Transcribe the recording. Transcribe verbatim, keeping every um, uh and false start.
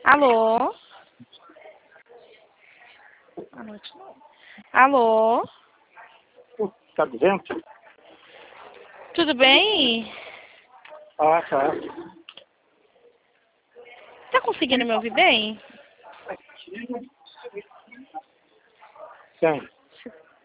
Alô? À noite não. Alô? Tá dizendo? Tudo bem? Ah, tá. Tá conseguindo me ouvir bem? Quem?